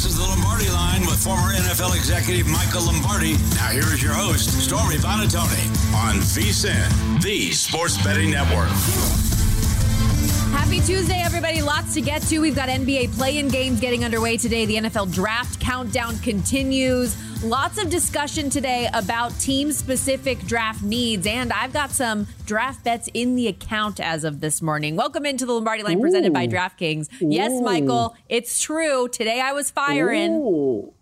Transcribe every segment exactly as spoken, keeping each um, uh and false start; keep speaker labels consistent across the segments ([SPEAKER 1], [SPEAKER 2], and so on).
[SPEAKER 1] This is the Lombardi Line with former N F L executive Michael Lombardi. Now here is your host, Stormy Buonantony, on V S I N, the Sports Betting Network.
[SPEAKER 2] Happy Tuesday, everybody. Lots to get to. We've got N B A play-in games getting underway today. The N F L draft countdown continues. Lots of discussion today about team-specific draft needs, and I've got some draft bets in the account as of this morning. Welcome into the Lombardi Line, Ooh. presented by DraftKings. Ooh. Yes, Michael, it's true. Today I was firing.
[SPEAKER 3] Ooh.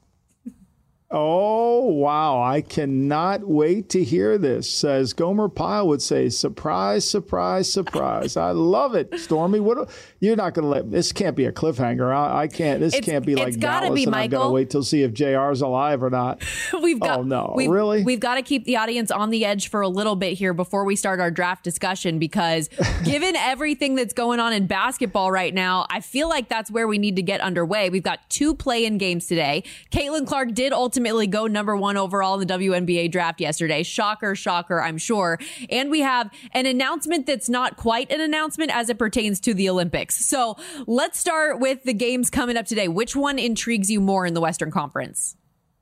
[SPEAKER 3] Oh, wow. I cannot wait to hear this. As Gomer Pyle would say, surprise, surprise, surprise. I love it, Stormy. What? You're not going to let this can't be a cliffhanger. I, I can't. This
[SPEAKER 2] it's,
[SPEAKER 3] can't be like
[SPEAKER 2] Dallas,
[SPEAKER 3] be,
[SPEAKER 2] and
[SPEAKER 3] Michael. I've got to wait till see if J R's alive or not.
[SPEAKER 2] we've got,
[SPEAKER 3] oh, no.
[SPEAKER 2] We've,
[SPEAKER 3] really?
[SPEAKER 2] We've got to keep the audience on the edge for a little bit here before we start our draft discussion, because given everything that's going on in basketball right now, I feel like that's where we need to get underway. We've got two play-in games today. Caitlin Clark did ultimately go number one overall in the W N B A draft yesterday. Shocker, shocker, I'm sure. And we have an announcement that's not quite an announcement as it pertains to the Olympics. So let's start with the games coming up today. Which one intrigues you more in the Western Conference?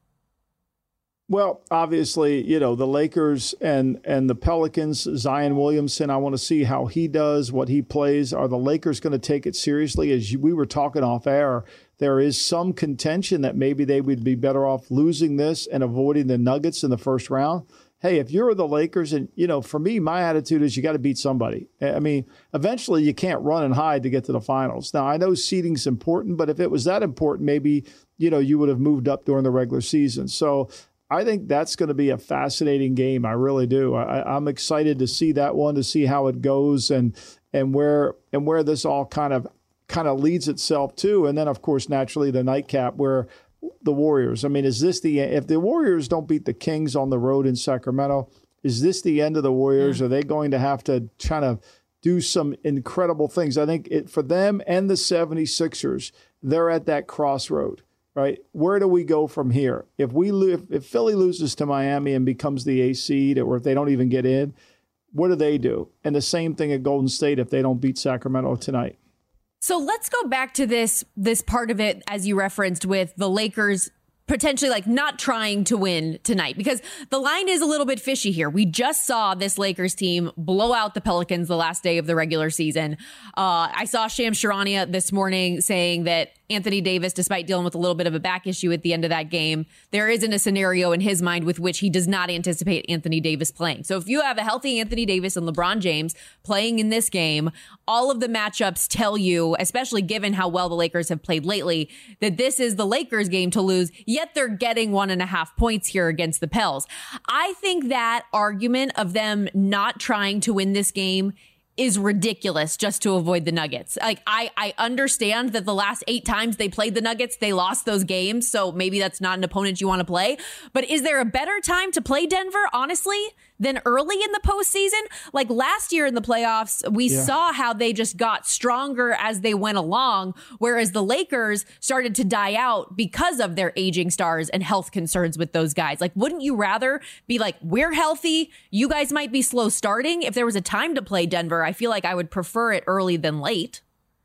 [SPEAKER 3] Well, obviously, you know, the Lakers and and the Pelicans, Zion Williamson, I want to see how he does, what he plays. Are the Lakers going to take it seriously? As you, we were talking off air, there is some contention that maybe they would be better off losing this and avoiding the Nuggets in the first round. Hey, if you're the Lakers, and, you know, for me, my attitude is you got to beat somebody. I mean, eventually you can't run and hide to get to the finals. Now, I know seeding's important, but if it was that important, maybe, you know, you would have moved up during the regular season. So I think that's going to be a fascinating game. I really do. I, I'm excited to see that one, to see how it goes and and where and where this all kind of kind of leads itself to. And then, of course, naturally, the nightcap where the Warriors. I mean, is this the if the Warriors don't beat the Kings on the road in Sacramento, is this the end of the Warriors? Yeah. Are they going to have to try to do some incredible things? I think it for them and the seventy-sixers, they're at that crossroad. Right? Where do we go from here? If we if, if Philly loses to Miami and becomes the eighth seed, or if they don't even get in, what do they do? And the same thing at Golden State if they don't beat Sacramento tonight.
[SPEAKER 2] So let's go back to this this part of it, as you referenced, with the Lakers potentially like not trying to win tonight, because the line is a little bit fishy here. We just saw this Lakers team blow out the Pelicans the last day of the regular season. Uh, I saw Shams Charania this morning saying that Anthony Davis, despite dealing with a little bit of a back issue at the end of that game, there isn't a scenario in his mind with which he does not anticipate Anthony Davis playing. So if you have a healthy Anthony Davis and LeBron James playing in this game, all of the matchups tell you, especially given how well the Lakers have played lately, that this is the Lakers game to lose, yet they're getting one and a half points here against the Pels. I think that argument of them not trying to win this game is ridiculous just to avoid the Nuggets. Like, I, I understand that the last eight times they played the Nuggets, they lost those games. So maybe that's not an opponent you want to play. But is there a better time to play Denver, honestly, than early in the postseason? Like last year in the playoffs, we yeah. saw how they just got stronger as they went along, whereas the Lakers started to die out because of their aging stars and health concerns with those guys. Like, wouldn't you rather be like, we're healthy, you guys might be slow starting? If there was a time to play Denver, I feel like I would prefer it early than late.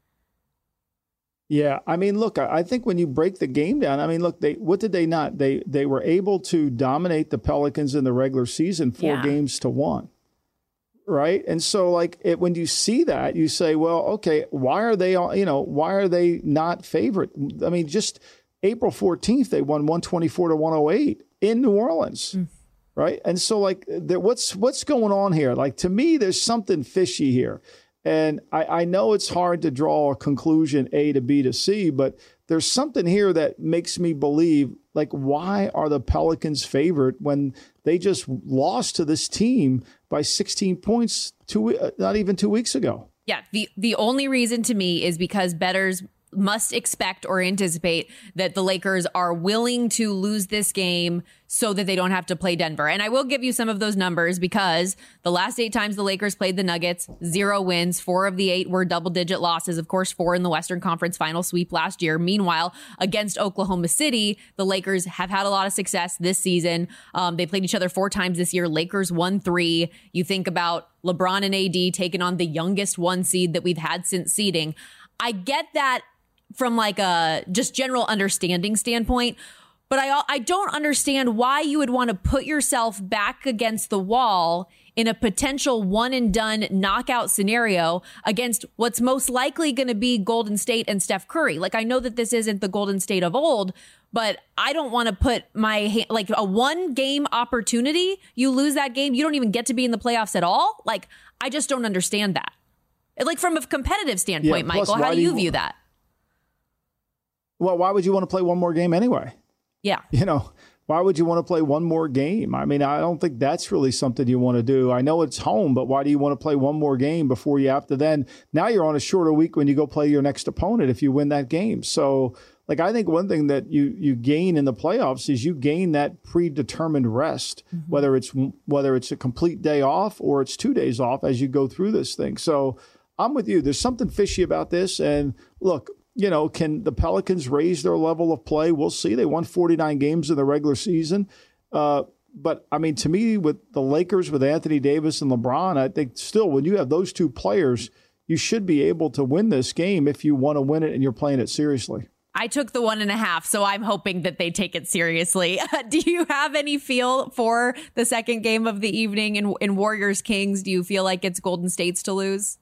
[SPEAKER 3] Yeah, I mean, look, I think when you break the game down, I mean, look, they what did they not? They they were able to dominate the Pelicans in the regular season four yeah. games to one, right? And so, like, it, when you see that, you say, well, okay, why are they, you know, why are they not favorite? I mean, just April fourteenth, they won one twenty-four to one oh eight in New Orleans, mm. right? And so, like, there, what's what's going on here? Like, to me, there's something fishy here. And I, I know it's hard to draw a conclusion A to B to C, but there's something here that makes me believe, like, why are the Pelicans favored when they just lost to this team by sixteen points two, uh, not even two weeks ago?
[SPEAKER 2] Yeah, the, the only reason to me is because bettors must expect or anticipate that the Lakers are willing to lose this game so that they don't have to play Denver. And I will give you some of those numbers, because the last eight times the Lakers played the Nuggets, zero wins. Four of the eight were double-digit losses. Of course, four in the Western Conference final sweep last year. Meanwhile, against Oklahoma City, the Lakers have had a lot of success this season. Um, they played each other four times this year. Lakers won three. You think about LeBron and A D taking on the youngest one seed that we've had since seeding. I get that from like a just general understanding standpoint. But I I don't understand why you would want to put yourself back against the wall in a potential one and done knockout scenario against what's most likely going to be Golden State and Steph Curry. Like, I know that this isn't the Golden State of old, but I don't want to put my hand, like a one game opportunity. You lose that game, you don't even get to be in the playoffs at all. Like, I just don't understand that. Like, from a competitive standpoint, yeah, Michael, how do you, you view that?
[SPEAKER 3] Well, why would you want to play one more game anyway?
[SPEAKER 2] Yeah.
[SPEAKER 3] You know, why would you want to play one more game? I mean, I don't think that's really something you want to do. I know it's home, but why do you want to play one more game before you have to then? Now you're on a shorter week when you go play your next opponent if you win that game. So, like, I think one thing that you you gain in the playoffs is you gain that predetermined rest, mm-hmm. whether it's whether it's a complete day off or it's two days off as you go through this thing. So I'm with you. There's something fishy about this. And look, you know, can the Pelicans raise their level of play? We'll see. They won forty-nine games in the regular season. Uh, but, I mean, to me, with the Lakers, with Anthony Davis and LeBron, I think still when you have those two players, you should be able to win this game if you want to win it and you're playing it seriously.
[SPEAKER 2] I took the one and a half, so I'm hoping that they take it seriously. Do you have any feel for the second game of the evening in, in Warriors Kings? Do you feel like it's Golden State's to lose?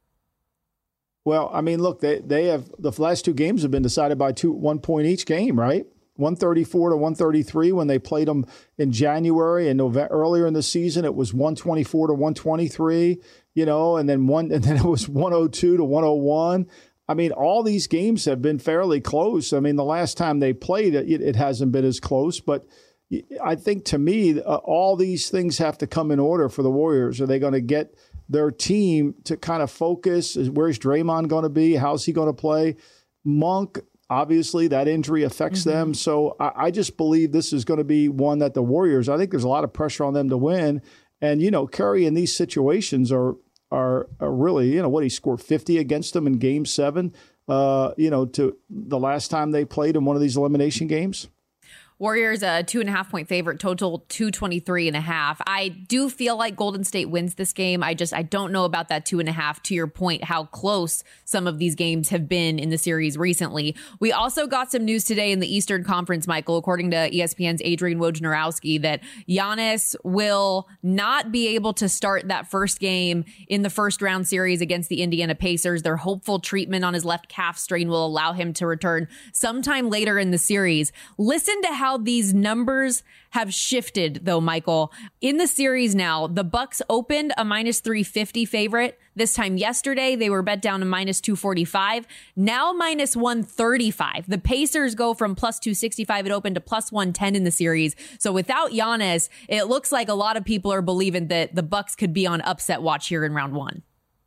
[SPEAKER 3] Well, I mean, look, they they have the last two games have been decided by two one point each game, right? one thirty-four to one thirty-three when they played them in January, and November, earlier in the season it was one twenty-four to one twenty-three, you know, and then one and then it was one oh two to one oh one. I mean, all these games have been fairly close. I mean, the last time they played it, it hasn't been as close, but I think to me, uh, all these things have to come in order for the Warriors. Are they going to get their team to kind of focus? Where's Draymond going to be? How's he going to play? Monk, obviously, that injury affects mm-hmm. them. So I, I just believe this is going to be one that the Warriors, I think there's a lot of pressure on them to win. And, you know, Curry in these situations are, are, are really, you know, what, he scored fifty against them in game seven, uh, you know, to the last time they played in one of these elimination games.
[SPEAKER 2] Warriors a two and a half point favorite, total two twenty-three and a half. I do feel like Golden State wins this game. I just, I don't know about that two and a half, to your point, how close some of these games have been in the series recently. We also got some news today in the Eastern Conference, Michael, according to E S P N's Adrian Wojnarowski, that Giannis will not be able to start that first game in the first round series against the Indiana Pacers. Their hopeful treatment on his left calf strain will allow him to return sometime later in the series. Listen to how How these numbers have shifted, though, Michael. In the series now, the Bucks opened a minus three fifty favorite. This time yesterday, they were bet down to minus two forty-five. Now minus one thirty-five. The Pacers go from plus two sixty-five. It opened to plus one ten in the series. So without Giannis, it looks like a lot of people are believing that the Bucks could be on upset watch here in round one.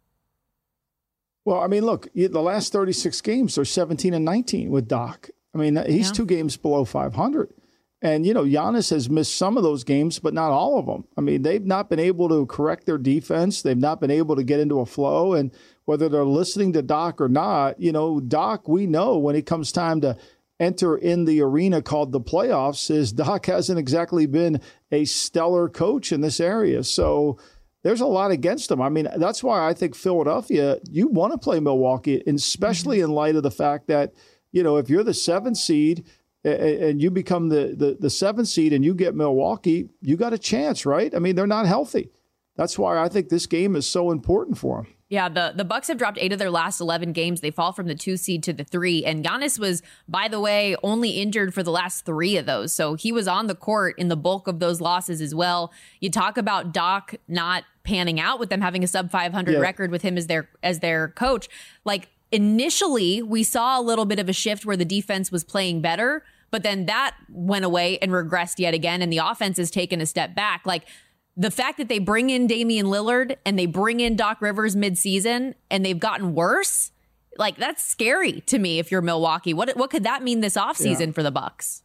[SPEAKER 3] Well, I mean, look, the last thirty-six games are seventeen and nineteen with Doc. I mean, he's yeah. two games below five hundred. And, you know, Giannis has missed some of those games, but not all of them. I mean, they've not been able to correct their defense. They've not been able to get into a flow. And whether they're listening to Doc or not, you know, Doc, we know when it comes time to enter in the arena called the playoffs, is Doc hasn't exactly been a stellar coach in this area. So there's a lot against him. I mean, that's why I think Philadelphia, you want to play Milwaukee, especially mm-hmm. in light of the fact that, you know, if you're the seventh seed and you become the, the, the seventh seed and you get Milwaukee, you got a chance, right? I mean, they're not healthy. That's why I think this game is so important for them.
[SPEAKER 2] Yeah, the, the Bucks have dropped eight of their last eleven games. They fall from the two seed to the three. And Giannis was, by the way, only injured for the last three of those. So he was on the court in the bulk of those losses as well. You talk about Doc not panning out with them having a sub five hundred yeah. record with him as their as their coach. Like, initially, we saw a little bit of a shift where the defense was playing better, but then that went away and regressed yet again, and the offense has taken a step back. Like, the fact that they bring in Damian Lillard and they bring in Doc Rivers midseason and they've gotten worse, like, that's scary to me if you're Milwaukee. What what could that mean this offseason yeah. for the Bucks?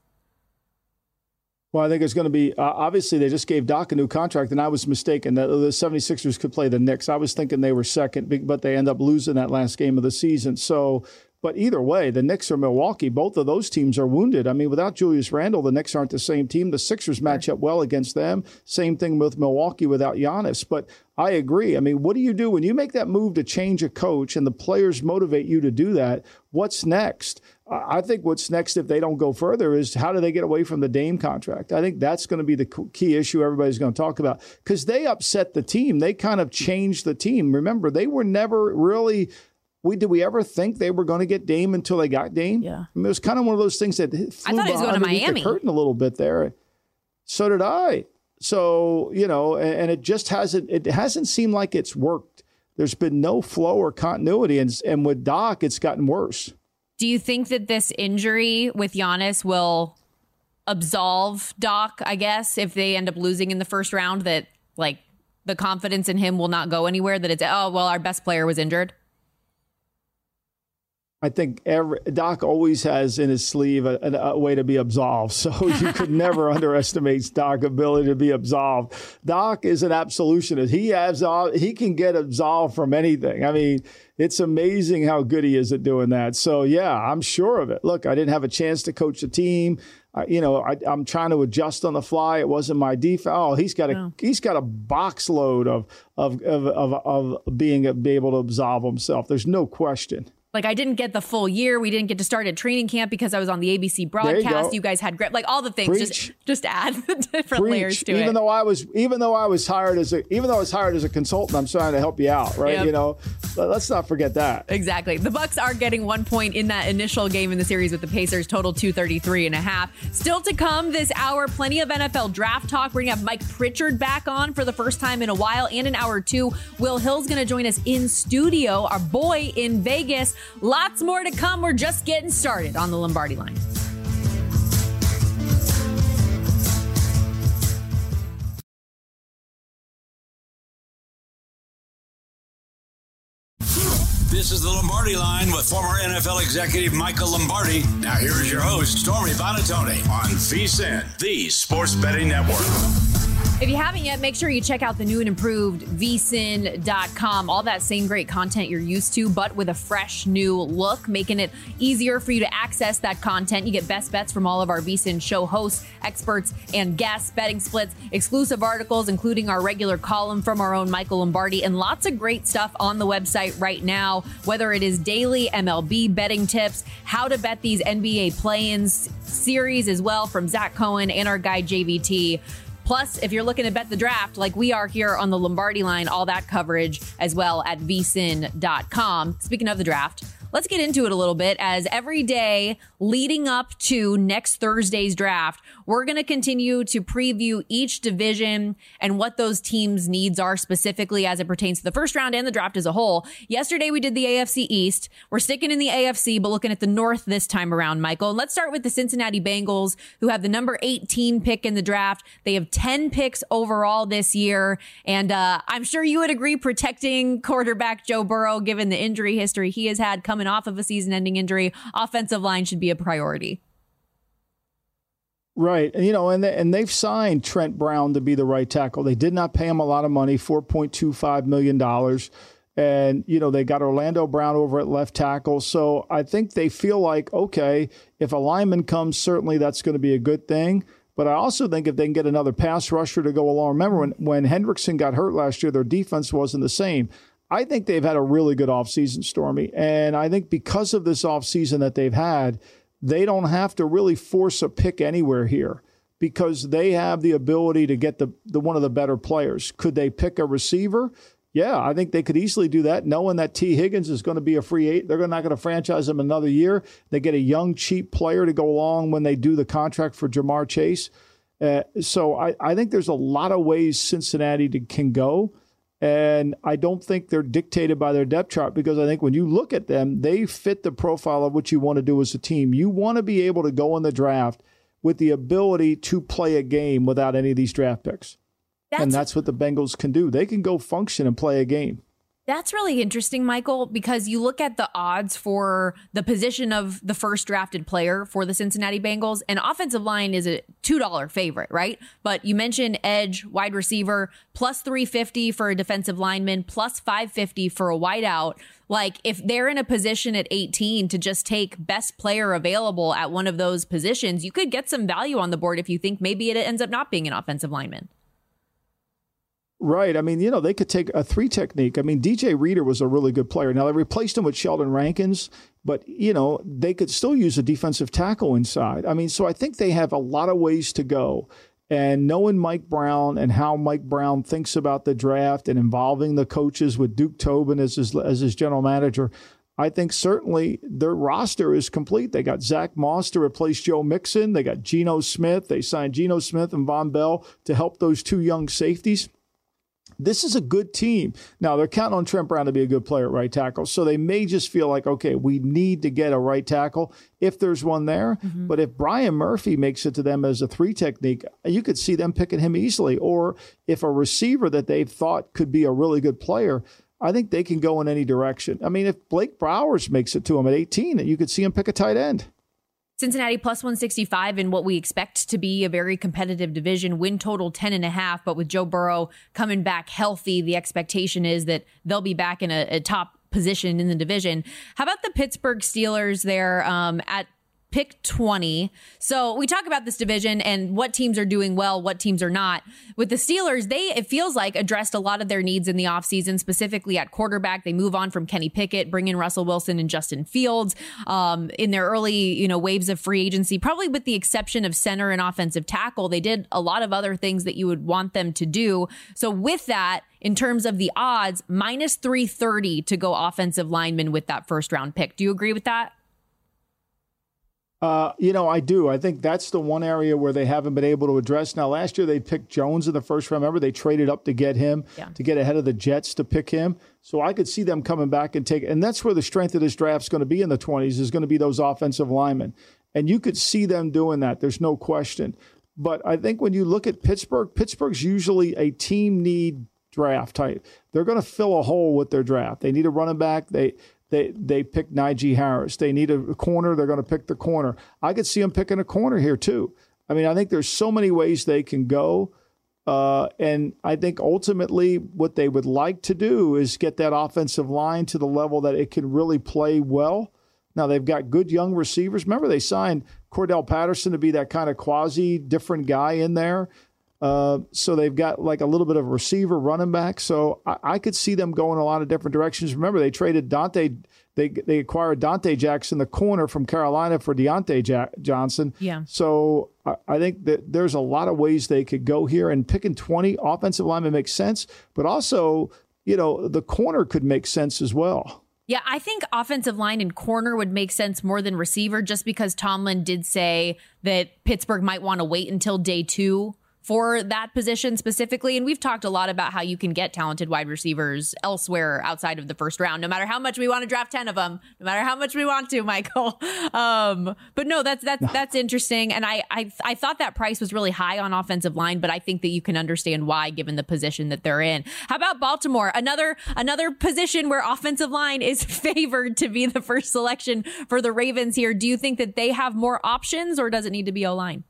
[SPEAKER 3] Well, I think it's going to be, uh, obviously, they just gave Doc a new contract, and I was mistaken that the seventy-sixers could play the Knicks. I was thinking they were second, but they end up losing that last game of the season. So, But either way, the Knicks or Milwaukee, both of those teams are wounded. I mean, without Julius Randle, the Knicks aren't the same team. The Sixers match up well against them. Same thing with Milwaukee without Giannis. But I agree. I mean, what do you do when you make that move to change a coach and the players motivate you to do that? What's next? I think what's next, if they don't go further, is how do they get away from the Dame contract? I think that's going to be the key issue everybody's going to talk about, because they upset the team. They kind of changed the team. Remember, they were never really – We did we ever think they were going to get Dame until they got Dame?
[SPEAKER 2] Yeah,
[SPEAKER 3] I mean, it was kind of one of those things that flew
[SPEAKER 2] I thought he was going to Miami.
[SPEAKER 3] The curtain a little bit there. So did I. So you know, and, and it just hasn't. It hasn't seemed like it's worked. There's been no flow or continuity, and and with Doc, it's gotten worse.
[SPEAKER 2] Do you think that this injury with Giannis will absolve Doc? I guess if they end up losing in the first round, that like the confidence in him will not go anywhere. That it's oh well, our best player was injured.
[SPEAKER 3] I think every, Doc always has in his sleeve a, a, a way to be absolved. So you could never underestimate Doc's ability to be absolved. Doc is an absolutionist. He has he can get absolved from anything. I mean, it's amazing how good he is at doing that. So, yeah, I'm sure of it. Look, I didn't have a chance to coach the team. I, you know, I, I'm trying to adjust on the fly. It wasn't my defense. Oh, he's got a no. he's got a box load of of of of, of being be able to absolve himself. There's no question.
[SPEAKER 2] Like, I didn't get the full year. We didn't get to start at training camp because I was on the A B C broadcast. You, you guys had great, like all the things.
[SPEAKER 3] Preach.
[SPEAKER 2] Just just add the different
[SPEAKER 3] Preach.
[SPEAKER 2] layers to
[SPEAKER 3] even
[SPEAKER 2] it.
[SPEAKER 3] Even though I was, even though I was hired as a, even though I was hired as a consultant, I'm trying to help you out, right?
[SPEAKER 2] Yep.
[SPEAKER 3] You know, let's not forget that.
[SPEAKER 2] Exactly. The Bucks are getting one point in that initial game in the series with the Pacers, total two thirty-three and a half. Still to come this hour, plenty of N F L draft talk. We're gonna have Mike Pritchard back on for the first time in a while, and in hour two, Will Hill's gonna join us in studio. Our boy in Vegas. Lots more to come. We're just getting started on the Lombardi Line.
[SPEAKER 1] This is the Lombardi Line with former N F L executive Michael Lombardi. Now here is your host, Stormy Buonantony, on VSiN, the Sports Betting Network.
[SPEAKER 2] If you haven't yet, make sure you check out the new and improved V S I N dot com. All that same great content you're used to, but with a fresh new look, making it easier for you to access that content. You get best bets from all of our V S I N show hosts, experts, and guests, betting splits, exclusive articles, including our regular column from our own Michael Lombardi, and lots of great stuff on the website right now, whether it is daily M L B betting tips, how to bet these N B A play-ins series as well from Zach Cohen and our guy J V T. Plus, if you're looking to bet the draft like we are here on the Lombardi Line, all that coverage as well at V S I N dot com. Speaking of the draft, let's get into it a little bit, as every day leading up to next Thursday's draft, we're going to continue to preview each division and what those teams' needs are specifically as it pertains to the first round and the draft as a whole. Yesterday, we did the A F C East. We're sticking in the A F C, but looking at the North this time around, Michael. And let's start with the Cincinnati Bengals, who have the number eighteen pick in the draft. They have ten picks overall this year. And uh, I'm sure you would agree, protecting quarterback Joe Burrow, given the injury history he has had coming off of a season-ending injury, offensive line should be a priority.
[SPEAKER 3] Right. And, you know, and, they, and they've signed Trent Brown to be the right tackle. They did not pay him a lot of money, four point two five million dollars. And, you know, they got Orlando Brown over at left tackle. So I think they feel like, okay, if a lineman comes, certainly that's going to be a good thing. But I also think if they can get another pass rusher to go along. Remember, when, when Hendrickson got hurt last year, their defense wasn't the same. I think they've had a really good offseason, Stormy. And I think because of this offseason that they've had, they don't have to really force a pick anywhere here because they have the ability to get the, the one of the better players. Could they pick a receiver? Yeah, I think they could easily do that, knowing that T. Higgins is going to be a free agent. They're not going to franchise him another year. They get a young, cheap player to go along when they do the contract for Jamar Chase. Uh, so I, I think there's a lot of ways Cincinnati to, can go. And I don't think they're dictated by their depth chart, because I think when you look at them, they fit the profile of what you want to do as a team. You want to be able to go in the draft with the ability to play a game without any of these draft picks. That's, and that's what the Bengals can do. They can go function and play a game.
[SPEAKER 2] That's really interesting, Michael, because you look at the odds for the position of the first drafted player for the Cincinnati Bengals, and offensive line is a two dollar favorite, right? But you mentioned edge, wide receiver, plus three fifty for a defensive lineman, plus five fifty for a wideout. Like, if they're in a position at eighteen to just take best player available at one of those positions, you could get some value on the board if you think maybe it ends up not being an offensive lineman.
[SPEAKER 3] Right. I mean, you know, they could take a three technique. I mean, D J Reader was a really good player. Now, they replaced him with Sheldon Rankins, but, you know, they could still use a defensive tackle inside. I mean, so I think they have a lot of ways to go. And knowing Mike Brown and how Mike Brown thinks about the draft and involving the coaches with Duke Tobin as his, as his general manager, I think certainly their roster is complete. They got Zach Moss to replace Joe Mixon. They got Geno Smith. They signed Geno Smith and Von Bell to help those two young safeties. This is a good team. Now, they're counting on Trent Brown to be a good player at right tackle, so they may just feel like, okay, we need to get a right tackle if there's one there. Mm-hmm. But if Brian Murphy makes it to them as a three technique, you could see them picking him easily. Or if a receiver that they've thought could be a really good player, I think they can go in any direction. I mean, if Blake Bowers makes it to him at eighteen, you could see him pick a tight end.
[SPEAKER 2] Cincinnati plus one sixty-five in what we expect to be a very competitive division, win total ten and a half. But with Joe Burrow coming back healthy, the expectation is that they'll be back in a, a top position in the division. How about the Pittsburgh Steelers there um, at pick twenty? So we talk about this division and what teams are doing well, what teams are not. With the Steelers, they, it feels like, addressed a lot of their needs in the offseason, specifically at quarterback. They move on from Kenny Pickett, bring in Russell Wilson and Justin Fields um, in their early, you know, waves of free agency, probably with the exception of center and offensive tackle. They did a lot of other things that you would want them to do. So with that, in terms of the odds, minus three thirty to go offensive lineman with that first round pick. Do you agree with that?
[SPEAKER 3] Uh, you know, I do. I think that's the one area where they haven't been able to address. Now, last year they picked Jones in the first round. Remember, they traded up to get him, yeah. to get ahead of the Jets to pick him. So I could see them coming back and take, and that's where the strength of this draft is going to be in the twenties, is going to be those offensive linemen. And you could see them doing that. There's no question. But I think when you look at Pittsburgh, Pittsburgh's usually a team need draft type. They're going to fill a hole with their draft. They need a running back. They They they pick Najee Harris. They need a corner. They're going to pick the corner. I could see them picking a corner here too. I mean, I think there's so many ways they can go. Uh, and I think ultimately what they would like to do is get that offensive line to the level that it can really play well. Now, they've got good young receivers. Remember, they signed Cordell Patterson to be that kind of quasi-different guy in there. Uh, so they've got like a little bit of a receiver running back. So I, I could see them going a lot of different directions. Remember, they traded Dante. They they acquired Dante Jackson, the corner from Carolina, for Deontay ja- Johnson.
[SPEAKER 2] Yeah.
[SPEAKER 3] So I, I think that there's a lot of ways they could go here. And picking twenty offensive linemen makes sense. But also, you know, the corner could make sense as well.
[SPEAKER 2] Yeah, I think offensive line and corner would make sense more than receiver, just because Tomlin did say that Pittsburgh might want to wait until day two for that position specifically. And we've talked a lot about how you can get talented wide receivers elsewhere outside of the first round, no matter how much we want to draft ten of them, no matter how much we want to, Michael. Um, but no, that's that's that's interesting. And I, I I thought that price was really high on offensive line, but I think that you can understand why, given the position that they're in. How about Baltimore? Another another position where offensive line is favored to be the first selection for the Ravens here. Do you think that they have more options, or does it need to be O-line?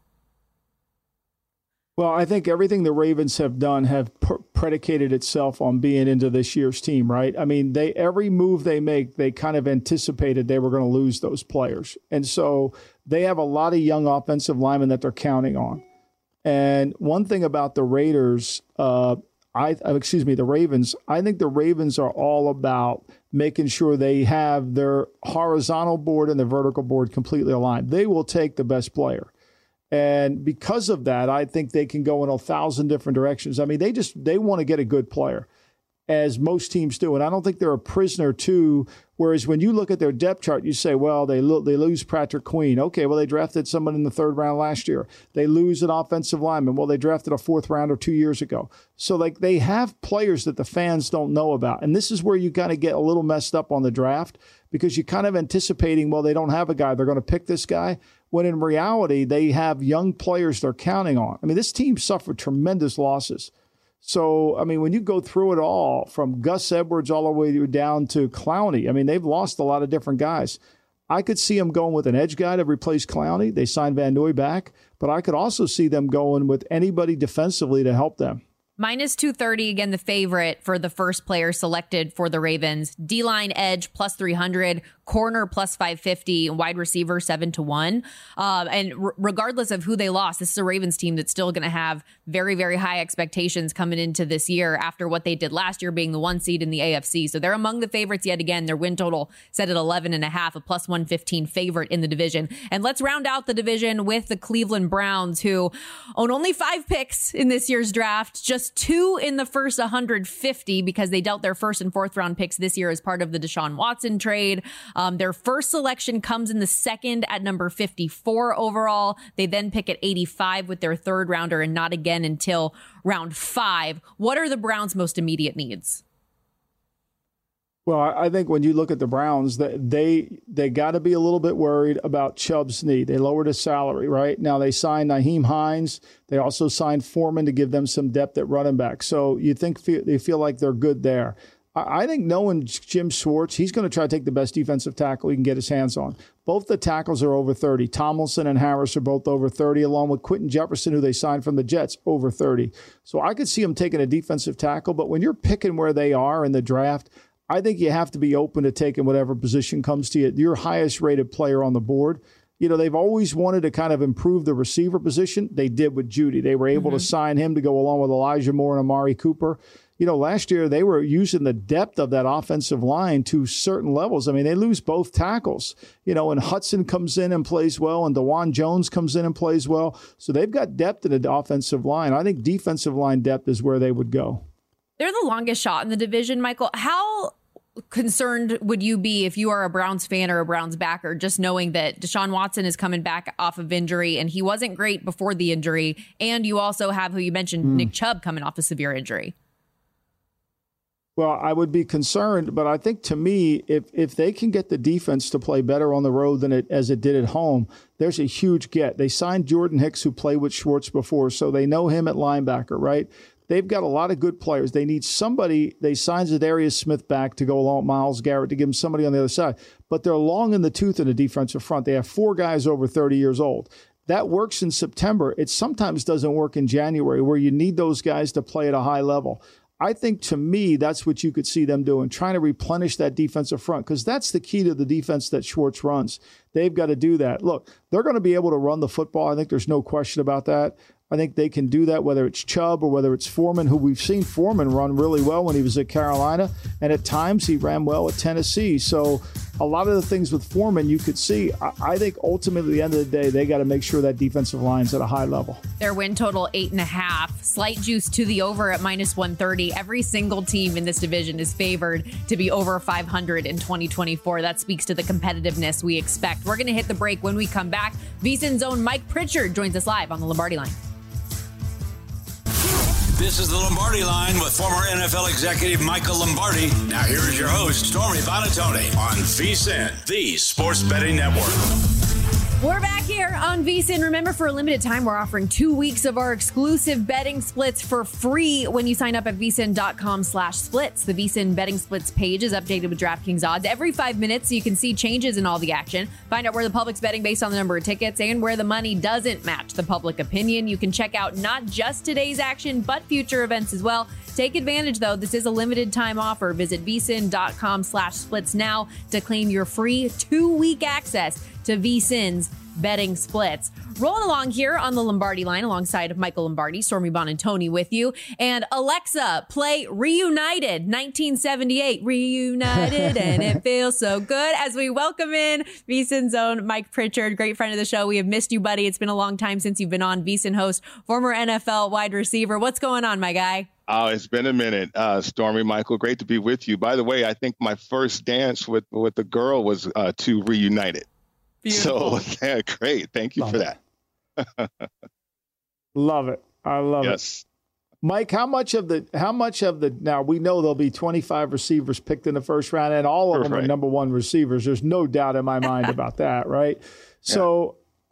[SPEAKER 3] Well, I think everything the Ravens have done have pr- predicated itself on being into this year's team, right? I mean, they every move they make, they kind of anticipated they were going to lose those players. And so they have a lot of young offensive linemen that they're counting on. And one thing about the Raiders, uh, I excuse me, the Ravens, I think the Ravens are all about making sure they have their horizontal board and the vertical board completely aligned. They will take the best player. And because of that, I think they can go in a thousand different directions. I mean, they just they want to get a good player, as most teams do. And I don't think they're a prisoner to, whereas when you look at their depth chart, you say, well, they lo- they lose Patrick Queen. Okay, well, they drafted someone in the third round last year. They lose an offensive lineman. Well, they drafted a fourth rounder two years ago. So like they have players that the fans don't know about. And this is where you kind of get a little messed up on the draft, because you're kind of anticipating, well, they don't have a guy. They're going to pick this guy. When in reality, they have young players they're counting on. I mean, this team suffered tremendous losses. So, I mean, when you go through it all, from Gus Edwards all the way down to Clowney, I mean, they've lost a lot of different guys. I could see them going with an edge guy to replace Clowney. They signed Van Noy back, but I could also see them going with anybody defensively to help them.
[SPEAKER 2] Minus two thirty, again, the favorite for the first player selected for the Ravens. D-line edge plus three hundred, corner plus five fifty, wide receiver seven to one. Uh, and r- regardless of who they lost, this is a Ravens team that's still going to have very, very high expectations coming into this year after what they did last year being the one seed in the A F C. So they're among the favorites yet again. Their win total set at eleven and a half, a plus one fifteen favorite in the division. And let's round out the division with the Cleveland Browns, who own only five picks in this year's draft, just two in the first one hundred fifty because they dealt their first and fourth round picks this year as part of the Deshaun Watson trade. Um, their first selection comes in the second at number fifty-four overall. They then pick at eighty-five with their third rounder and not again until round five. What are the Browns' most immediate needs?
[SPEAKER 3] Well, I think when you look at the Browns, they they got to be a little bit worried about Chubb's knee. They lowered his salary, right? Now they signed Nyheim Hines. They also signed Foreman to give them some depth at running back. So you think they feel like they're good there. I think knowing Jim Schwartz, he's going to try to take the best defensive tackle he can get his hands on. Both the tackles are over thirty. Tomlinson and Harris are both over thirty, along with Quentin Jefferson, who they signed from the Jets, over thirty. So I could see him taking a defensive tackle, but when you're picking where they are in the draft, I think you have to be open to taking whatever position comes to you. Your highest rated player on the board. You know, they've always wanted to kind of improve the receiver position. They did with Judy. They were able mm-hmm. to sign him to go along with Elijah Moore and Amari Cooper. You know, last year they were using the depth of that offensive line to certain levels. I mean, they lose both tackles, you know, and Hudson comes in and plays well, and DeJuan Jones comes in and plays well. So they've got depth in the offensive line. I think defensive line depth is where they would go.
[SPEAKER 2] They're the longest shot in the division, Michael. How concerned would you be if you are a Browns fan or a Browns backer, just knowing that Deshaun Watson is coming back off of injury and he wasn't great before the injury, and you also have, who you mentioned, mm. Nick Chubb coming off a severe injury?
[SPEAKER 3] Well, I would be concerned, but I think to me, if if they can get the defense to play better on the road than it as it did at home, there's a huge get. They signed Jordan Hicks, who played with Schwartz before, so they know him at linebacker, right? They've got a lot of good players. They need somebody. They signed Zadarius Smith back to go along with Myles Garrett to give them somebody on the other side. But they're long in the tooth in the defensive front. They have four guys over thirty years old. That works in September. It sometimes doesn't work in January, where you need those guys to play at a high level. I think, to me, that's what you could see them doing, trying to replenish that defensive front, because that's the key to the defense that Schwartz runs. They've got to do that. Look, they're going to be able to run the football. I think there's no question about that. I think they can do that, whether it's Chubb or whether it's Foreman, who we've seen Foreman run really well when he was at Carolina, and at times he ran well at Tennessee. So a lot of the things with Foreman you could see. I, I think ultimately at the end of the day, they got to make sure that defensive line's at a high level.
[SPEAKER 2] Their win total, eight and a half. Slight juice to the over at minus one thirty. Every single team in this division is favored to be over five hundred in twenty twenty-four. That speaks to the competitiveness we expect. We're going to hit the break. When we come back, VSiN's own Mike Pritchard joins us live on the Lombardi Line.
[SPEAKER 1] This is the Lombardi Line with former N F L executive Michael Lombardi. Now here's your host, Stormy Buonantony, on VSiN, the Sports Betting Network.
[SPEAKER 2] We're back here on VSiN. Remember, for a limited time, we're offering two weeks of our exclusive betting splits for free when you sign up at VSiN.com slash splits. The VSiN betting splits page is updated with DraftKings odds every five minutes, so you can see changes in all the action. Find out where the public's betting based on the number of tickets and where the money doesn't match the public opinion. You can check out not just today's action, but future events as well. Take advantage, though. This is a limited time offer. Visit VSiN.com slash splits now to claim your free two-week access to VSiN's betting splits. Rolling along here on the Lombardi Line alongside of Michael Lombardi, Stormy Buonantony with you. And Alexa, play Reunited, nineteen seventy-eight. Reunited, and it feels so good. As we welcome in VSiN's own Mike Pritchard, great friend of the show. We have missed you, buddy. It's been a long time since you've been on. VSiN host, former N F L wide receiver. What's going on, my guy?
[SPEAKER 4] Oh, it's been a minute, uh, Stormy. Michael, great to be with you. By the way, I think my first dance with, with the girl was uh, to Reunited. Beautiful. So, yeah, great. Thank you love for it. that.
[SPEAKER 3] Love it. I love
[SPEAKER 4] yes.
[SPEAKER 3] it. Mike, how much of the, how much of the, now we know there'll be twenty-five receivers picked in the first round, and all of them right. are number one receivers. There's no doubt in my mind about that, right? So,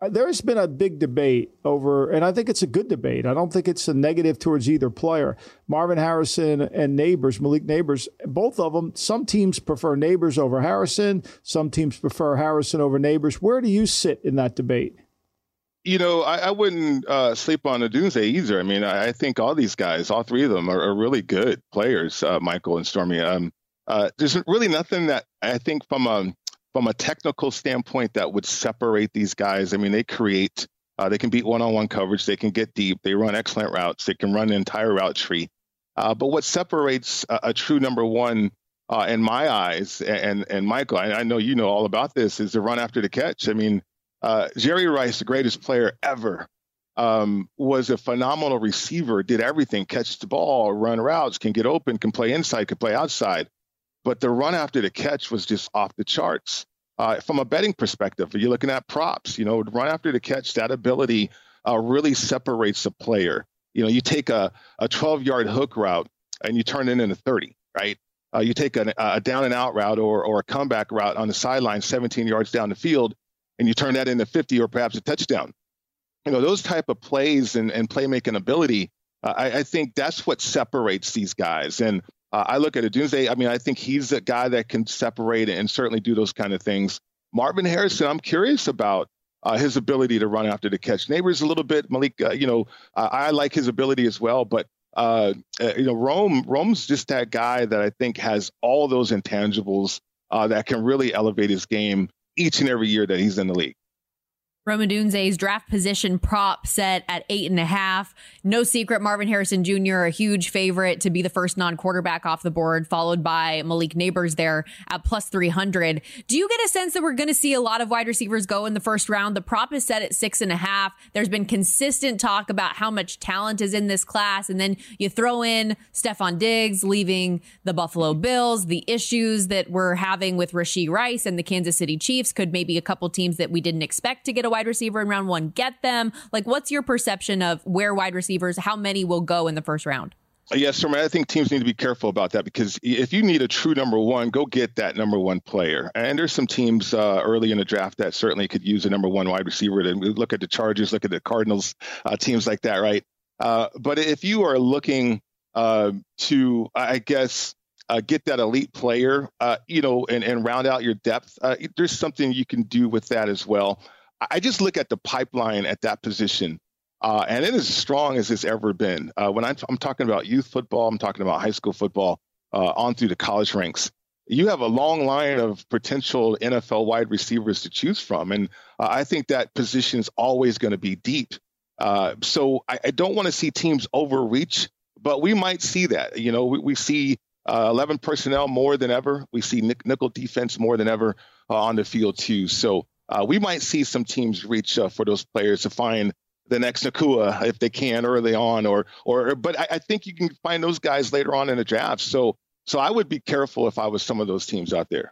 [SPEAKER 3] there's been a big debate over, and I think it's a good debate. I don't think it's a negative towards either player. Marvin Harrison and Neighbors, Malik Neighbors, both of them, some teams prefer Neighbors over Harrison. Some teams prefer Harrison over Neighbors. Where do you sit in that debate?
[SPEAKER 4] You know, I, I wouldn't uh, sleep on Odunze either. I mean, I, I think all these guys, all three of them are, are really good players, uh, Michael and Stormy. Um, uh, there's really nothing that I think from a, from a technical standpoint that would separate these guys. I mean, they create, uh, they can beat one-on-one coverage. They can get deep. They run excellent routes. They can run an entire route tree. Uh, but what separates a, a true number one uh, in my eyes, and, and Michael, I, I know you know all about this, is the run after the catch. I mean, Uh, Jerry Rice, the greatest player ever, um, was a phenomenal receiver, did everything, catch the ball, run routes, can get open, can play inside, can play outside. But the run after the catch was just off the charts. Uh, from a betting perspective, you're looking at props, you know, run after the catch, that ability uh, really separates a player. You know, you take a, a twelve-yard hook route and you turn it into thirty, right? Uh, you take a, a down and out route or, or a comeback route on the sideline, seventeen yards down the field, and you turn that into fifty or perhaps a touchdown. You know, those type of plays and, and playmaking ability, uh, I, I think that's what separates these guys. And uh, I look at Odunze, I mean, I think he's a guy that can separate and certainly do those kind of things. Marvin Harrison, I'm curious about uh, his ability to run after the catch. Neighbors a little bit, Malik, uh, you know, uh, I like his ability as well. But, uh, uh, you know, Rome, Rome's just that guy that I think has all those intangibles uh, that can really elevate his game each and every year that he's in the league.
[SPEAKER 2] Rome Odunze's draft position prop set at eight and a half. No secret, Marvin Harrison Junior, a huge favorite to be the first non-quarterback off the board, followed by Malik Neighbors there at plus three hundred. Do you get a sense that we're going to see a lot of wide receivers go in the first round? The prop is set at six and a half. There's been consistent talk about how much talent is in this class. And then you throw in Stephon Diggs leaving the Buffalo Bills, the issues that we're having with Rashee Rice and the Kansas City Chiefs. Could maybe a couple teams that we didn't expect to get a wide receiver in round one get them? Like, what's your perception of where wide receivers, how many will go in the first round?
[SPEAKER 4] Yes, sir. I think teams need to be careful about that, because if you need a true number one, go get that number one player. And there's some teams uh, early in the draft that certainly could use a number one wide receiver. To look at the Chargers, look at the Cardinals, uh, teams like that, right? Uh, but if you are looking uh, to, I guess, Uh, get that elite player, uh, you know, and, and round out your depth, uh, there's something you can do with that as well. I just look at the pipeline at that position, uh, and it is as strong as it's ever been. Uh, when I'm, I'm talking about youth football, I'm talking about high school football, uh, on through the college ranks. You have a long line of potential N F L wide receivers to choose from, and uh, I think that position is always going to be deep. Uh, so I, I don't want to see teams overreach, but we might see that. You know, we, we see Uh, eleven personnel more than ever. We see nick- nickel defense more than ever uh, on the field, too. So uh, we might see some teams reach uh, for those players to find the next Nacua if they can early on. or or. But I, I think you can find those guys later on in the draft. So so I would be careful if I was some of those teams out there.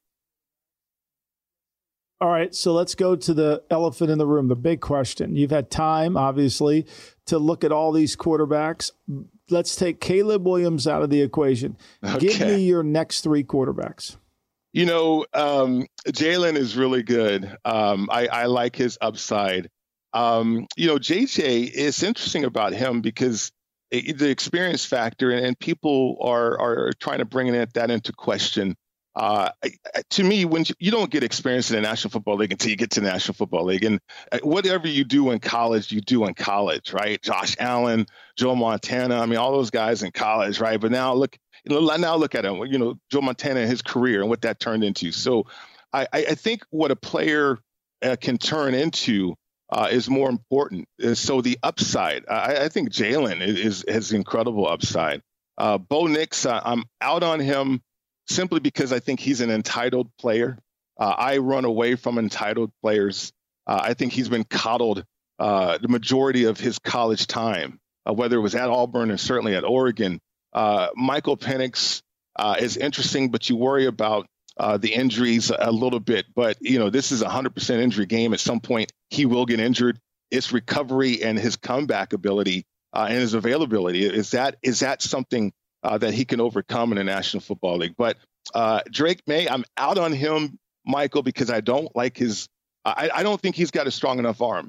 [SPEAKER 3] All right, so let's go to the elephant in the room, the big question. You've had time, obviously, to look at all these quarterbacks. Let's take Caleb Williams out of the equation. Okay. Give me your next three quarterbacks.
[SPEAKER 4] You know, um, Jalen is really good. Um, I, I like his upside. Um, you know, J J, it's interesting about him because it, the experience factor, and, and people are are trying to bring it, that into question. Uh, to me, when you, you don't get experience in the National Football League until you get to the National Football League, and whatever you do in college, you do in college, right? Josh Allen, Joe Montana, I mean, all those guys in college, right? But now look, now look at him, you know, Joe Montana and his career and what that turned into. So I, I think what a player uh, can turn into uh, is more important. So the upside, I, I think Jalen is, is has incredible upside. Uh, Bo Nix, uh, I'm out on him simply because I think he's an entitled player. Uh, I run away from entitled players. Uh, I think he's been coddled uh, the majority of his college time, uh, whether it was at Auburn or certainly at Oregon. Uh, Michael Penix uh, is interesting, but you worry about uh, the injuries a little bit. But, you know, this is a one hundred percent injury game. At some point, he will get injured. It's recovery and his comeback ability uh, and his availability. Is that is that something Uh, that he can overcome in the National Football League? But uh, Drake May, I'm out on him, Michael, because I don't like his. I, I don't think he's got a strong enough arm.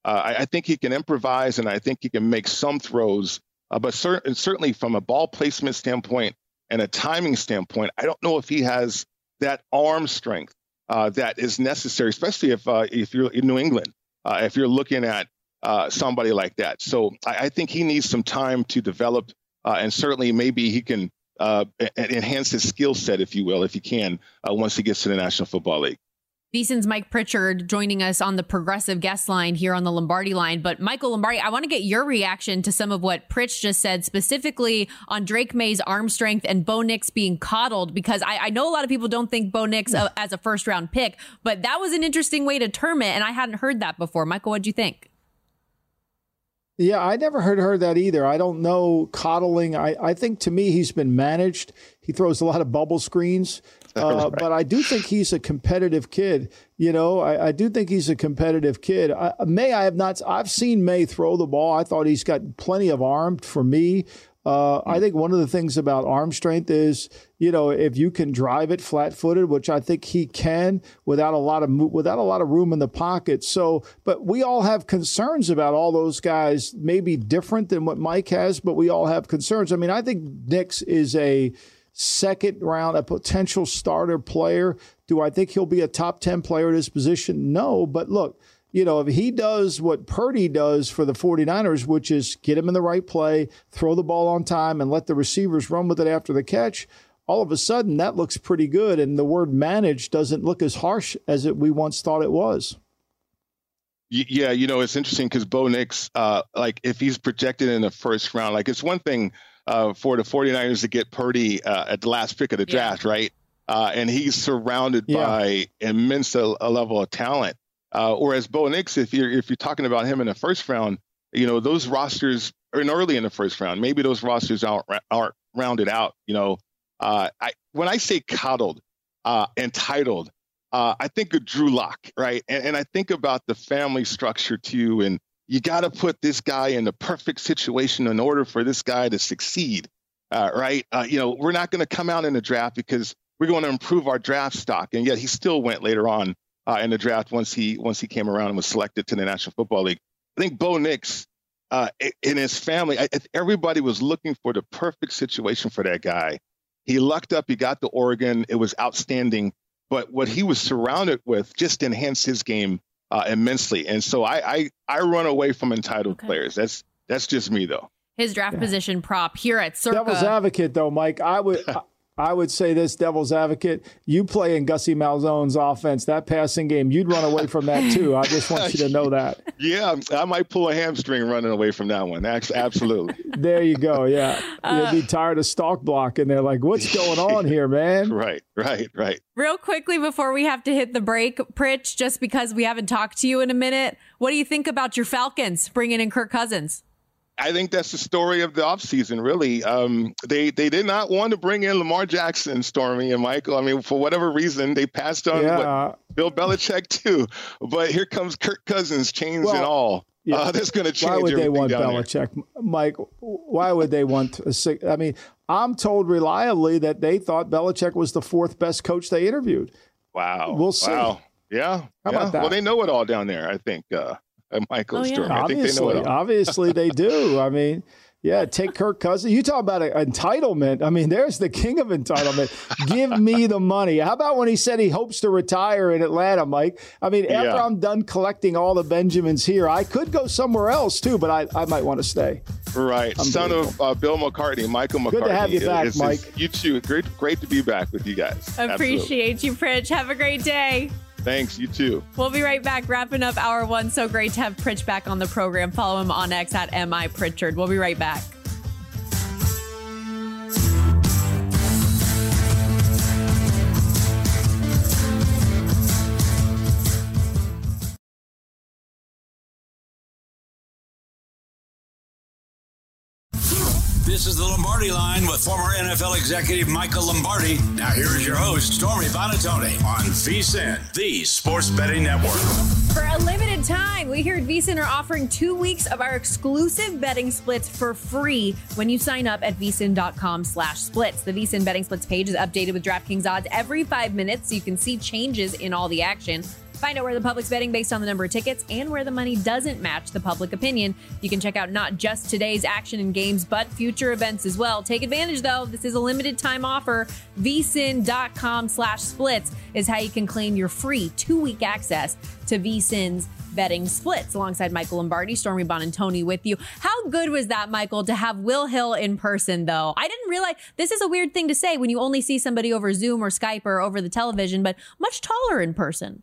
[SPEAKER 4] Uh, I, I think he can improvise, and I think he can make some throws. Uh, but cer- certainly from a ball placement standpoint and a timing standpoint, I don't know if he has that arm strength uh, that is necessary, especially if uh, if you're in New England, uh, if you're looking at uh, somebody like that. So I, I think he needs some time to develop, uh, and certainly maybe he can uh, enhance his skill set, if you will, if he can, uh, once he gets to the National Football League.
[SPEAKER 2] VSiN's Mike Pritchard joining us on the Progressive guest line here on the Lombardi line. But Michael Lombardi, I want to get your reaction to some of what Pritch just said, specifically on Drake May's arm strength and Bo Nix being coddled, because I, I know a lot of people don't think Bo Nix uh, as a first round pick, but that was an interesting way to term it. And I hadn't heard that before. Michael, what'd you think?
[SPEAKER 3] Yeah, I never heard heard that either. I don't know coddling. I, I think to me he's been managed. He throws a lot of bubble screens. Uh, right. But I do think he's a competitive kid. You know, I, I do think he's a competitive kid. I, May, I have not. I've seen May throw the ball. I thought he's got plenty of arm for me. Uh, I think one of the things about arm strength is, you know, if you can drive it flat-footed, which I think he can, without a lot of without a lot of room in the pocket. So, but we all have concerns about all those guys. Maybe different than what Mike has, but we all have concerns. I mean, I think Nix is a second round, a potential starter player. Do I think he'll be a top ten player at his position? No, but look, you know, if he does what Purdy does for the 49ers, which is get him in the right play, throw the ball on time, and let the receivers run with it after the catch, all of a sudden that looks pretty good. And the word managed doesn't look as harsh as it we once thought it was.
[SPEAKER 4] Yeah, you know, it's interesting because Bo Nix, uh, like if he's projected in the first round, like it's one thing uh, for the 49ers to get Purdy uh, at the last pick of the draft, yeah. right? Uh, and he's surrounded yeah. by immense a, a level of talent. Uh, whereas Bo Nix, if you're if you're talking about him in the first round, you know, those rosters are in early in the first round. Maybe those rosters aren't, aren't rounded out. You know, uh, I when I say coddled, uh, entitled, uh, I think of Drew Lock, right? And, and I think about the family structure too. And you got to put this guy in the perfect situation in order for this guy to succeed, uh, right? Uh, you know, we're not going to come out in the draft because we're going to improve our draft stock, and yet he still went later on. Uh, in the draft, once he once he came around and was selected to the National Football League. I think Bo Nix uh, in his family, I, everybody was looking for the perfect situation for that guy. He lucked up. He got to Oregon. It was outstanding. But what he was surrounded with just enhanced his game uh, immensely. And so I, I I run away from entitled okay. players. That's that's just me, though.
[SPEAKER 2] His draft yeah. position prop here at Circa.
[SPEAKER 3] Devil's advocate, though, Mike. I would. I would say this, devil's advocate, you play in Gussie Malzane's offense, that passing game, you'd run away from that too. I just want you to know that.
[SPEAKER 4] Yeah, I might pull a hamstring running away from that one. Absolutely.
[SPEAKER 3] There you go, yeah. Uh, You'd be tired of stalk block, and they're like, what's going on here, man?
[SPEAKER 4] Right, right, right.
[SPEAKER 2] Real quickly before we have to hit the break, Pritch, just because we haven't talked to you in a minute, what do you think about your Falcons bringing in Kirk Cousins?
[SPEAKER 4] I think that's the story of the offseason, really. Um, they they did not want to bring in Lamar Jackson, Stormy and Michael. I mean, for whatever reason, they passed on
[SPEAKER 3] yeah.
[SPEAKER 4] what, Bill Belichick too. But here comes Kirk Cousins, chains well, and all. Yeah. Uh, that's going to change
[SPEAKER 3] everything. Why would they want
[SPEAKER 4] down
[SPEAKER 3] Belichick,
[SPEAKER 4] there.
[SPEAKER 3] Mike? Why would they want a sick? I mean, I'm told reliably that they thought Belichick was the fourth best coach they interviewed.
[SPEAKER 4] Wow.
[SPEAKER 3] We'll see.
[SPEAKER 4] Wow. Yeah.
[SPEAKER 3] How
[SPEAKER 4] yeah.
[SPEAKER 3] about that?
[SPEAKER 4] Well, they know it all down there, I think. Uh, Michael
[SPEAKER 2] oh, yeah.
[SPEAKER 4] Stormy. I
[SPEAKER 3] obviously,
[SPEAKER 4] think they know it all.
[SPEAKER 3] obviously they do. I mean, yeah, take Kirk Cousins. You talk about entitlement. I mean, there's the king of entitlement. Give me the money. How about when he said he hopes to retire in Atlanta, Mike? I mean, after yeah. I'm done collecting all the Benjamins here, I could go somewhere else too, but I, I might want to stay.
[SPEAKER 4] Right. Son of uh, Bill McCartney, Michael McCartney.
[SPEAKER 3] Good to have you back,
[SPEAKER 4] it's,
[SPEAKER 3] Mike.
[SPEAKER 4] It's, you too. Great, great to be back with you guys.
[SPEAKER 2] Appreciate
[SPEAKER 4] Absolutely.
[SPEAKER 2] you, Pritch. Have a great day.
[SPEAKER 4] Thanks. You too.
[SPEAKER 2] We'll be right back, wrapping up hour one. So great to have Pritch back on the program. Follow him on X at M I Pritchard. We'll be right back.
[SPEAKER 1] This is the Lombardi Line with former N F L executive Michael Lombardi. Now here is your host, Stormy Buonantony, on VSiN, the Sports Betting Network.
[SPEAKER 2] For a limited time, we here at VSiN are offering two weeks of our exclusive betting splits for free when you sign up at VSiN.com slash splits. The VSiN betting splits page is updated with DraftKings odds every five minutes, so you can see changes in all the action. Find out where the public's betting based on the number of tickets and where the money doesn't match the public opinion. You can check out not just today's action and games, but future events as well. Take advantage, though. This is a limited time offer. V S I N dot com slash splits is how you can claim your free two-week access to V S I N's betting splits. Alongside Michael Lombardi, Stormy Buonantony with you. How good was that, Michael, to have Will Hill in person, though? I didn't realize, this is a weird thing to say when you only see somebody over Zoom or Skype or over the television, but much taller in person.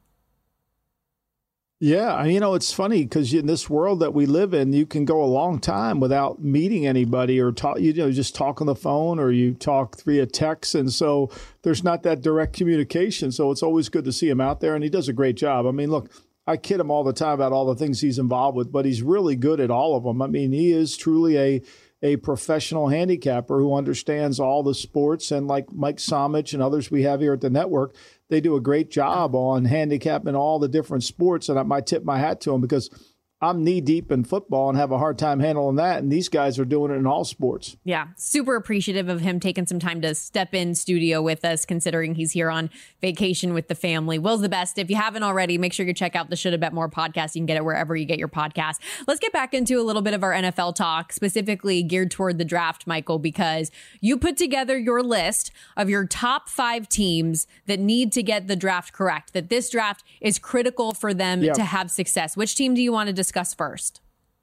[SPEAKER 3] Yeah, you know, it's funny because in this world that we live in, you can go a long time without meeting anybody or talk, you know, just talk on the phone or you talk via text. And so there's not that direct communication. So it's always good to see him out there. And he does a great job. I mean, look, I kid him all the time about all the things he's involved with, but he's really good at all of them. I mean, he is truly a a professional handicapper who understands all the sports. And like Mike Somich and others we have here at the network, they do a great job on handicapping all the different sports. And I might tip my hat to them because I'm knee deep in football and have a hard time handling that. And these guys are doing it in all sports.
[SPEAKER 2] Yeah, super appreciative of him taking some time to step in studio with us, considering he's here on vacation with the family. Will's the best. If you haven't already, make sure you check out the Shoulda Bet More podcast. You can get it wherever you get your podcast. Let's get back into a little bit of our N F L talk, specifically geared toward the draft, Michael, because you put together your list of your top five teams that need to get the draft correct, that this draft is critical for them yep. to have success. Which team do you want to discuss first?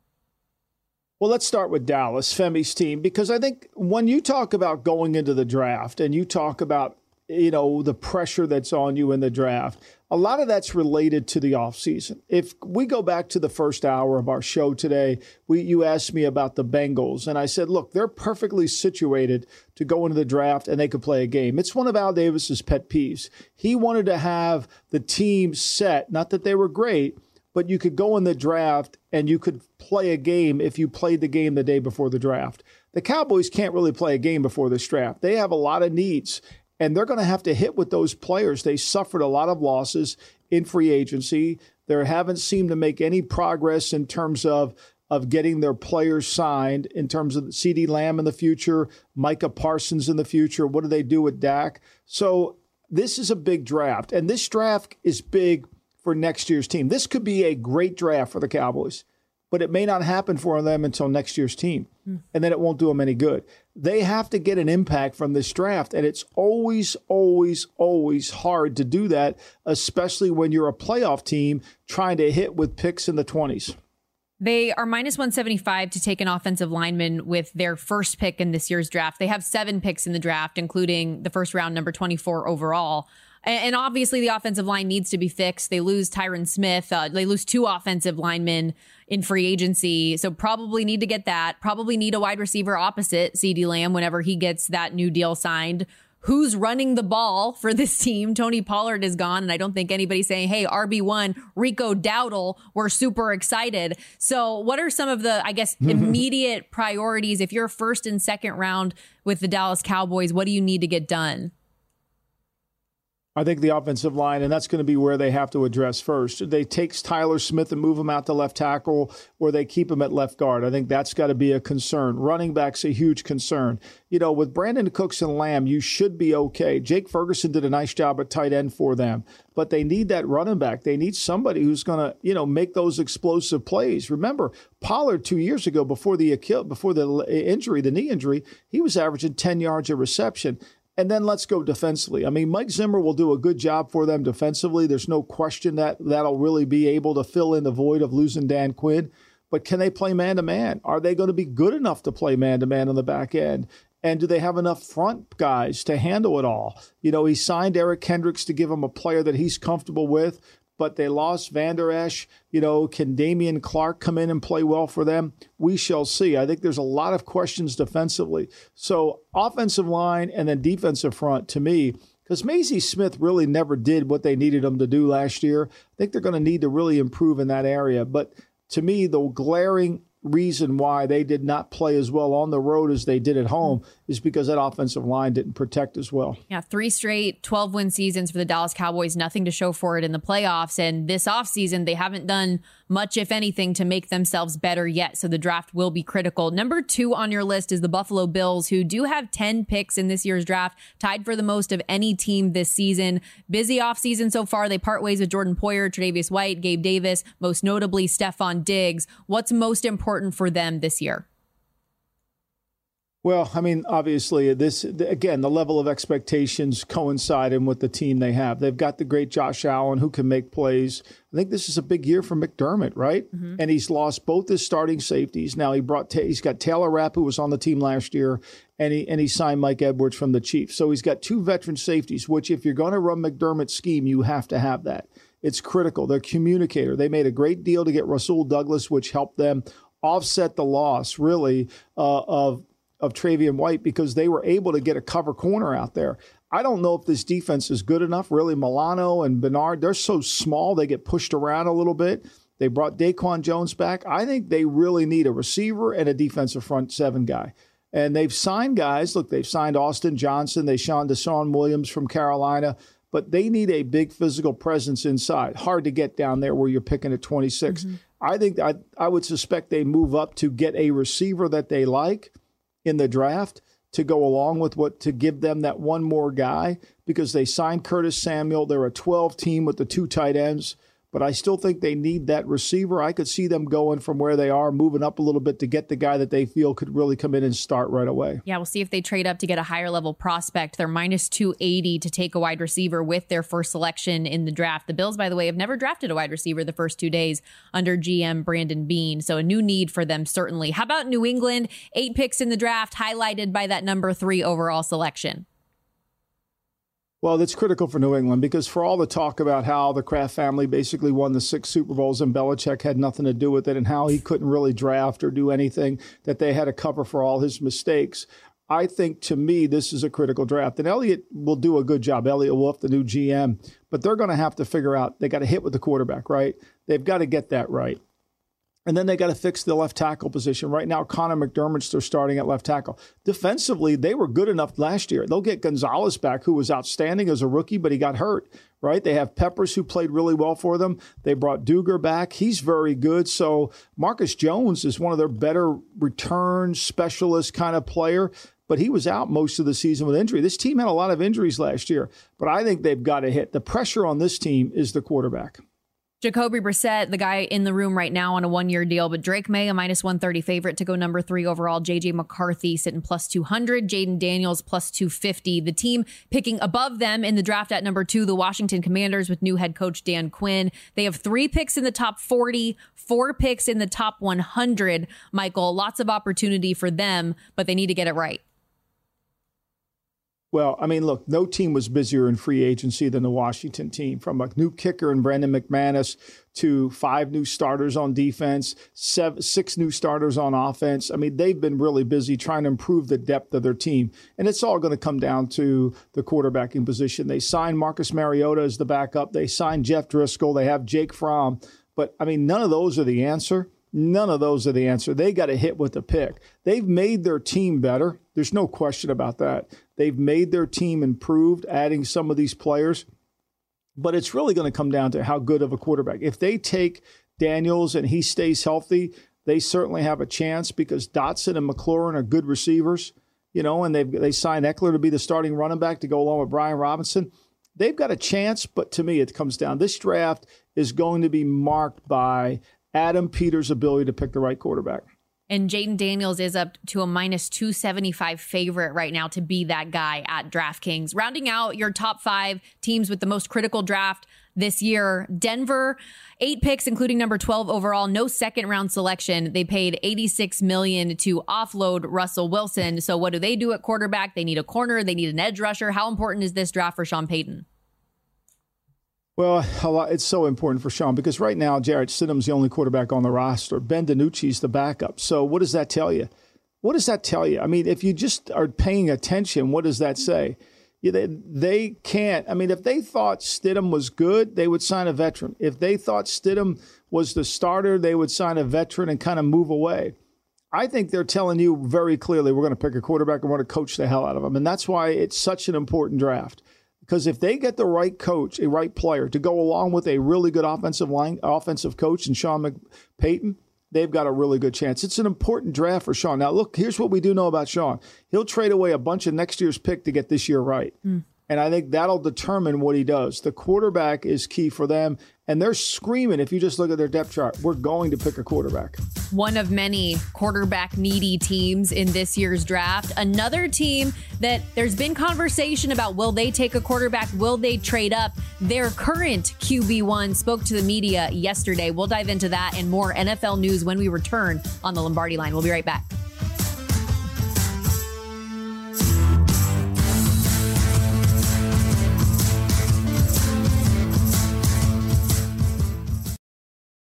[SPEAKER 3] Well, let's start with Dallas, Femi's team, because I think when you talk about going into the draft and you talk about, you know, the pressure that's on you in the draft, a lot of that's related to the offseason. If we go back to the first hour of our show today, we you asked me about the Bengals, and I said, look, they're perfectly situated to go into the draft and they could play a game. It's one of Al Davis's pet peeves. He wanted to have the team set, not that they were great, but you could go in the draft and you could play a game if you played the game the day before the draft. The Cowboys can't really play a game before this draft. They have a lot of needs, and they're going to have to hit with those players. They suffered a lot of losses in free agency. They haven't seemed to make any progress in terms of, of getting their players signed, in terms of CeeDee Lamb in the future, Micah Parsons in the future. What do they do with Dak? So this is a big draft, and this draft is big for next year's team. This could be a great draft for the Cowboys, but it may not happen for them until next year's team, mm. and then it won't do them any good. They have to get an impact from this draft, and it's always, always, always hard to do that, especially when you're a playoff team trying to hit with picks in the twenties.
[SPEAKER 2] They are minus one seventy-five to take an offensive lineman with their first pick in this year's draft. They have seven picks in the draft, including the first round, number twenty-four overall. And obviously the offensive line needs to be fixed. They lose Tyron Smith. Uh, they lose two offensive linemen in free agency. So probably need to get that. Probably need a wide receiver opposite CeeDee Lamb whenever he gets that new deal signed. Who's running the ball for this team? Tony Pollard is gone, and I don't think anybody's saying, hey, R B one, Rico Dowdle, we're super excited. So what are some of the, I guess, immediate priorities? If you're first and second round with the Dallas Cowboys, what do you need to get done?
[SPEAKER 3] I think the offensive line, and that's going to be where they have to address first. They take Tyler Smith and move him out to left tackle, or they keep him at left guard. I think that's got to be a concern. Running back's a huge concern. You know, with Brandon Cooks and Lamb, you should be okay. Jake Ferguson did a nice job at tight end for them, but they need that running back. They need somebody who's going to, you know, make those explosive plays. Remember, Pollard two years ago, before the before the injury, the knee injury, he was averaging ten yards a reception. And then let's go defensively. I mean, Mike Zimmer will do a good job for them defensively. There's no question that that'll really be able to fill in the void of losing Dan Quinn. But can they play man-to-man? Are they going to be good enough to play man-to-man on the back end? And do they have enough front guys to handle it all? You know, he signed Eric Kendricks to give him a player that he's comfortable with, but they lost Van Der Esch. You know, can Damian Clark come in and play well for them? We shall see. I think there's a lot of questions defensively. So offensive line and then defensive front, to me, because Mazie Smith really never did what they needed him to do last year. I think they're going to need to really improve in that area. But to me, the glaring reason why they did not play as well on the road as they did at home is because that offensive line didn't protect as well.
[SPEAKER 2] Yeah, three straight twelve-win seasons for the Dallas Cowboys, nothing to show for it in the playoffs. And this offseason, they haven't done much, if anything, to make themselves better yet. So the draft will be critical. Number two on your list is the Buffalo Bills, who do have ten picks in this year's draft, tied for the most of any team this season. Busy offseason so far. They part ways with Jordan Poyer, Tre'Davious White, Gabe Davis, most notably Stephon Diggs. What's most important for them this year?
[SPEAKER 3] Well, I mean, obviously, this, again, the level of expectations coinciding with the team they have. They've got the great Josh Allen who can make plays. I think this is a big year for McDermott, right? Mm-hmm. And he's lost both his starting safeties. Now he brought, he's got Taylor Rapp, who was on the team last year, and he, and he signed Mike Edwards from the Chiefs. So he's got two veteran safeties, which if you're going to run McDermott's scheme, you have to have that. It's critical. They're communicator. They made a great deal to get Rasul Douglas, which helped them offset the loss, really, uh, of of Tre'Davious White, because they were able to get a cover corner out there. I don't know if this defense is good enough. Really, Milano and Bernard, they're so small, they get pushed around a little bit. They brought Daquan Jones back. I think they really need a receiver and a defensive front seven guy. And they've signed guys. Look, they've signed Austin Johnson. They signed Deshaun Williams from Carolina. But they need a big physical presence inside. Hard to get down there where you're picking at twenty-six. Mm-hmm. I think I, I would suspect they move up to get a receiver that they like in the draft to go along with what, to give them that one more guy, because they signed Curtis Samuel. They're a twelve team with the two tight ends, but I still think they need that receiver. I could see them going from where they are, moving up a little bit to get the guy that they feel could really come in and start right away.
[SPEAKER 2] Yeah, we'll see if they trade up to get a higher level prospect. They're minus two eighty to take a wide receiver with their first selection in the draft. The Bills, by the way, have never drafted a wide receiver the first two days under G M Brandon Beane. So a new need for them, certainly. How about New England? Eight picks in the draft, highlighted by that number three overall selection.
[SPEAKER 3] Well, that's critical for New England, because for all the talk about how the Kraft family basically won the six Super Bowls and Belichick had nothing to do with it and how he couldn't really draft or do anything, that they had to cover for all his mistakes, I think, to me, this is a critical draft. And Elliott will do a good job. Elliott Wolf, the new G M. But they're going to have to figure out, they got to hit with the quarterback, right? They've got to get that right. And then they got to fix the left tackle position. Right now, Connor McDermott's they're starting at left tackle. Defensively, they were good enough last year. They'll get Gonzalez back, who was outstanding as a rookie, but he got hurt, right? They have Peppers, who played really well for them. They brought Duger back. He's very good. So Marcus Jones is one of their better return specialist kind of player, but he was out most of the season with injury. This team had a lot of injuries last year, but I think they've got to hit. The pressure on this team is the quarterback.
[SPEAKER 2] Jacoby Brissett, the guy in the room right now on a one-year deal, but Drake May, a minus one thirty favorite to go number three overall. J J McCarthy sitting plus two hundred. Jaden Daniels plus two fifty. The team picking above them in the draft at number two, the Washington Commanders with new head coach Dan Quinn. They have three picks in the top forty, four picks in the top one hundred. Michael, lots of opportunity for them, but they need to get it right.
[SPEAKER 3] Well, I mean, look, no team was busier in free agency than the Washington team, from a new kicker in Brandon McManus to five new starters on defense, seven, six new starters on offense. I mean, they've been really busy trying to improve the depth of their team. And it's all going to come down to the quarterbacking position. They signed Marcus Mariota as the backup. They signed Jeff Driscoll. They have Jake Fromm. But, I mean, none of those are the answer. None of those are the answer. They got to hit with the pick. They've made their team better. There's no question about that. They've made their team improved, adding some of these players. But it's really going to come down to how good of a quarterback. If they take Daniels and he stays healthy, they certainly have a chance, because Dotson and McLaurin are good receivers, you know, and they've they signed Eckler to be the starting running back to go along with Brian Robinson. They've got a chance, but to me, it comes down. This draft is going to be marked by Adam Peters' ability to pick the right quarterback.
[SPEAKER 2] And Jaden Daniels is up to a minus two seventy-five favorite right now to be that guy at DraftKings. Rounding out your top five teams with the most critical draft this year, Denver, eight picks, including number twelve overall, no second round selection. They paid eighty-six million dollars to offload Russell Wilson. So what do they do at quarterback? They need a corner. They need an edge rusher. How important is this draft for Sean Payton?
[SPEAKER 3] Well, a lot, it's so important for Sean, because right now Jarrett Stidham's the only quarterback on the roster. Ben DiNucci's the backup. So what does that tell you? What does that tell you? I mean, if you just are paying attention, what does that say? Yeah, they, they can't. I mean, if they thought Stidham was good, they would sign a veteran. If they thought Stidham was the starter, they would sign a veteran and kind of move away. I think they're telling you very clearly we're going to pick a quarterback and we're going to coach the hell out of them. And that's why it's such an important draft. Because if they get the right coach, a right player to go along with a really good offensive line, offensive coach and Sean Payton, they've got a really good chance. It's an important draft for Sean. Now, look, here's what we do know about Sean. He'll trade away a bunch of next year's pick to get this year right. Mm. And I think that'll determine what he does. The quarterback is key for them. And they're screaming, if you just look at their depth chart, we're going to pick a quarterback.
[SPEAKER 2] One of many quarterback-needy teams in this year's draft. Another team that there's been conversation about, will they take a quarterback? Will they trade up? Their current Q B one spoke to the media yesterday. We'll dive into that and more N F L news when we return on the Lombardi Line. We'll be right back.